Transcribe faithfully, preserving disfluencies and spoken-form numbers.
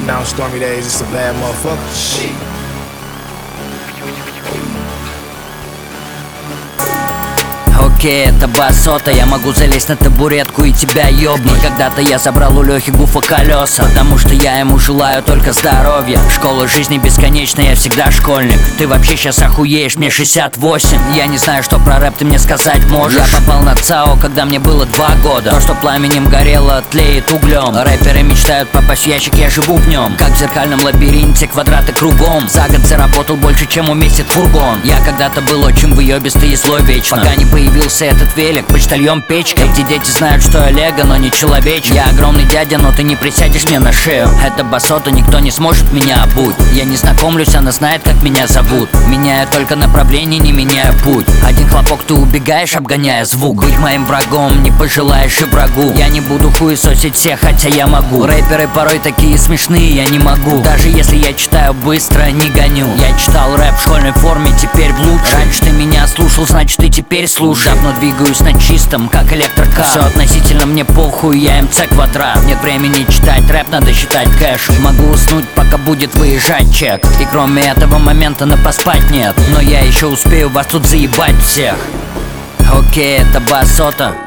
right now, stormy days, it's a bad motherfucker. Shit. Окей, это басота, я могу залезть на табуретку и тебя ёбнуть. Когда-то я забрал у Лёхи Гуфа колеса, потому что я ему желаю только здоровья. Школа жизни бесконечна, я всегда школьник. Ты вообще сейчас охуеешь, мне шестьдесят восемь. Я не знаю, что про рэп ты мне сказать можешь. Я попал на ЦАО, когда мне было два года. То, что пламенем горело, тлеет углем. Рэперы мечтают попасть в ящик, я живу в нем. Как в зеркальном лабиринте, квадраты кругом. За год заработал больше, чем уместит фургон. Я когда-то был очень выёбистый и злой вечно, пока не появился этот велик, почтальон печка. Эти дети знают, что я Лего, но не человечек. Я огромный дядя, но ты не присядешь мне на шею. Это басота, никто не сможет меня обуть. Я не знакомлюсь, она знает, как меня зовут. Меняю только направление, не меняю путь. Один хлопок, ты убегаешь, обгоняя звук. Быть моим врагом не пожелаешь и врагу. Я не буду хуесосить всех, хотя я могу. Рэперы порой такие смешные, я не могу. Даже если я читаю быстро, не гоню. Я читал рэп в школьной форме, теперь в лучшей. Раньше ты меня слушал, значит ты теперь слушай. Но двигаюсь на чистом, как электрокар. Все относительно, мне похуй, я эм цэ квадрат. Нет времени читать рэп, надо считать кэш. Могу уснуть, пока будет выезжать чек. И кроме этого момента на поспать нет. Но я еще успею вас тут заебать всех. Окей, это басота.